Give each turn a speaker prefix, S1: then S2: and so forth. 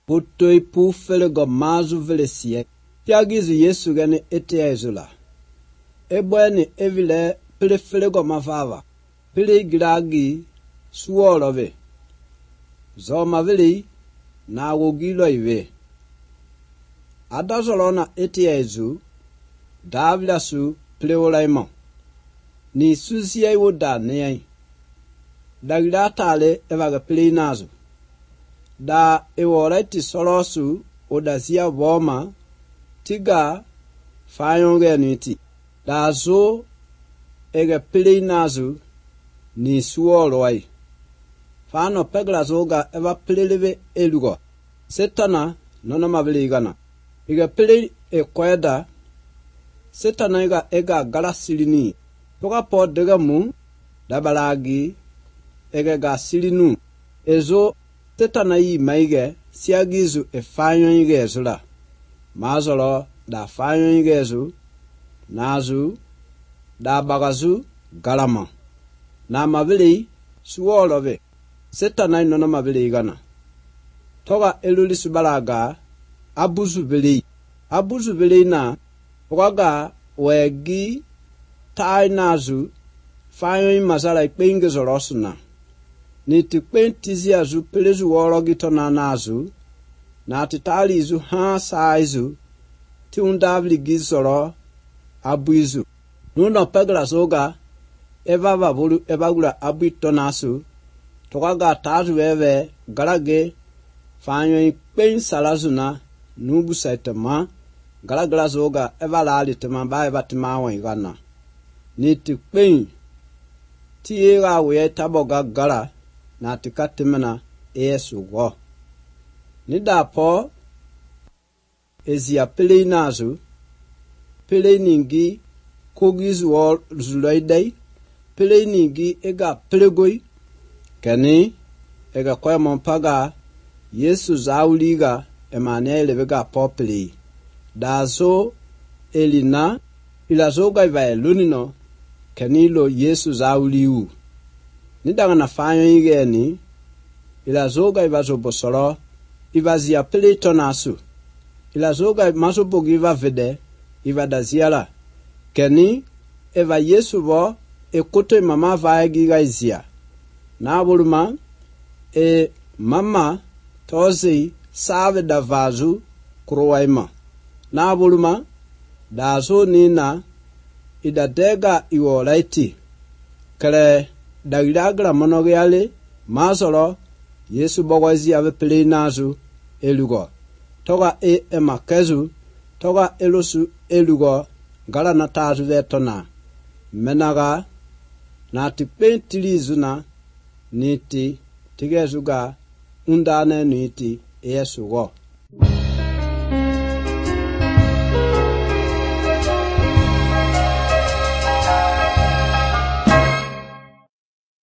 S1: Putoi pu felego mazu velesie. Tiagizu Yesu gani etiezula. Ebweni evile pile felego mavava. Pile giragi suolove. Zoma vili na wogilo ive. Adazolona etiezu davila su pile olaimo. Ni susia iwo da neyai. Dagira tale evaga pile inazu. Da eworeti solosu odazia voma tiga fayonge niti. Da zo ege pile inazu ni suoloi. Fano pegla zoga eva pililive elugo. Setana nona mabili igana. Iga pili ekweda. Setana ega galasilini. Toka po dega mu. Dabalagi ega gasilinu. Ezo setana yi maige siagizu efanyo igezula. Mazolo da fanyo igezu. Nazu. Da bagazu galama. Na mabili suolove. Setana inono mabili igana. Toga eluli subalaga abuzu bili. Abuzu bili na waga wegi tai nazu fayo imazala ikpenge zorosuna. Niti kpentizi azu pelezu worogi na nazu na titali izu ha saizu ti undavli gizoro abuizu. Nuno pegla zoga eva gula abuito nasu. Tokaga tazu eve galage fanyo ikpen salazuna nubu saitama galagala zoga eva lali tema ba eva tema wa igana. Niti kpen tiega we taboga gala na tikatemena esugo. Nida po ezia pele nazu pele ningi kogizu wol zuloidei pele ningi ega pelegoi keni ega kwa mompaga Yesu zauliga emanele vega populi. Dazo elina ilazoga iva lunino kenilo Yesu zauliu. Nidanga na fanyo igeni ilazoga iva zobosoro iva zia pelito nasu. Ilazoga masobogi iva vede iva daziala. Keni eva Yesu vo ekoto mama vaegi gaizia. Na buluma mama tozi save da vazu kruwaima. Na buluma dazo nina idadega iwolaiti. Kale dagidagra monogeale mazolo Yesu bogwazi ave pele nazu elugo. Toga emakezu toga elusu elugo gala na tazu vetona. Menaga na tipentilizu niti tigezuga undane niti esugo.